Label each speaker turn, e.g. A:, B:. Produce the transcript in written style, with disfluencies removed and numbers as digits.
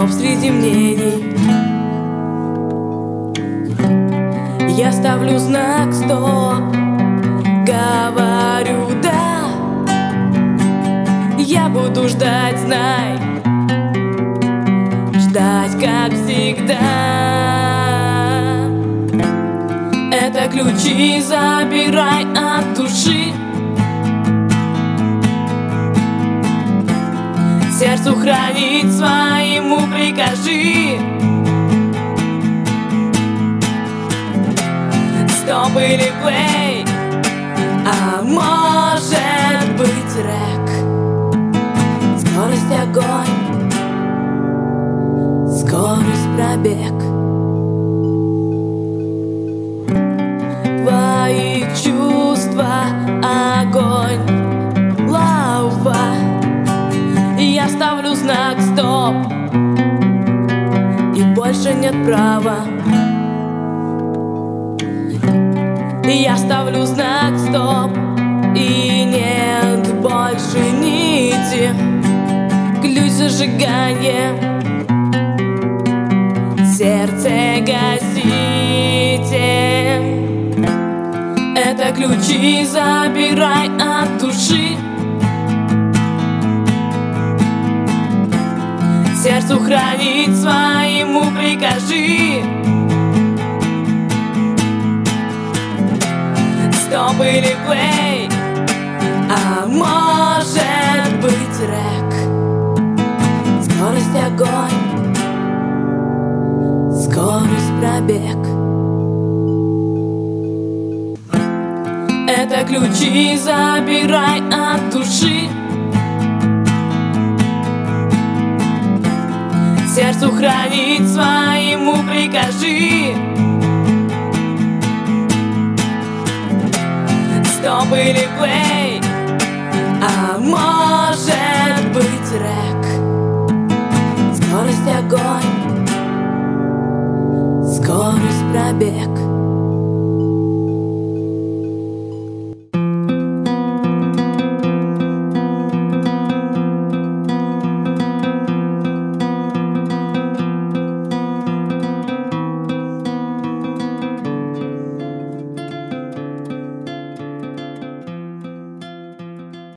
A: стоп среди мнений. Я ставлю знак стоп, говорю да. Я буду ждать, знай, ждать как всегда. Это ключи забирай от души, сердцу хранить своему прикажи. Стоп или плей, а может быть рэк. Скорость огонь, скорость пробег. Твои чувства огонь, лава. Я ставлю знак стоп, и больше нет права. Я ставлю знак стоп, и нет больше нити. Ключ зажигания, сердце гасите. Это ключи забирай от души, сердцу хранить своему прикажи. Стоп или плей, а может быть рэк. Скорость огонь, скорость пробег. Это ключи забирай от души, сердцу хранить своему прикажи. Стоп или плей, а может быть рэк. Скорость огонь, скорость пробег.